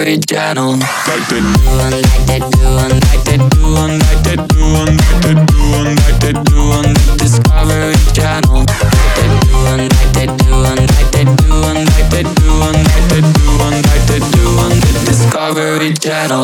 Discovery Channel. Like they do, and like they do, and like they do, and like they do, and like they do, and like they do on the Discovery Channel. Like they do, and like they do, and like they do, and like they do, and like they do, and like they do on the Discovery Channel.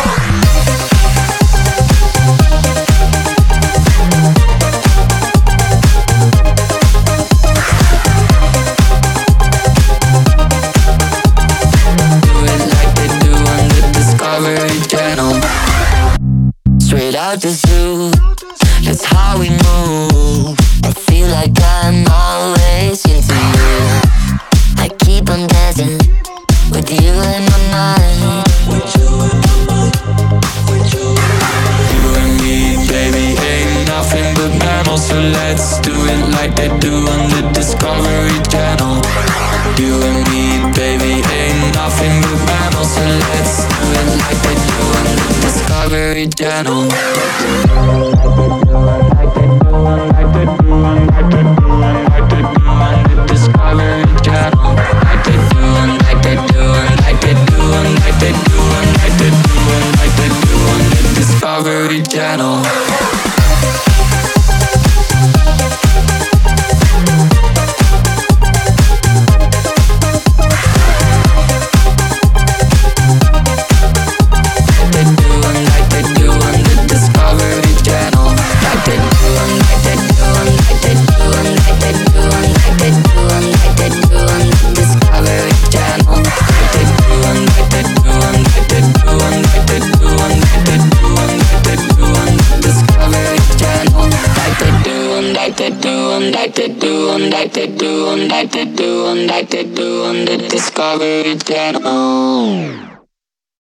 Straight out the zoo, that's how we move. I feel like I'm always into you. I keep on dancing with you in my mind. With you in my mind, with you in my mind. You and me, baby, ain't nothing but mammals. So let's do it like they do on the Discovery Channel. You and me, baby, ain't nothing but mammals. So let's do it like they do on the Discovery Channel. Like they do, like they do, like they do, like they do on the Discovery Channel. Like they do, like they do, like they do, like they do, like they do, like they do on the Discovery Channel. Like they do, like they do, like they do, like they do on the Discovery Channel.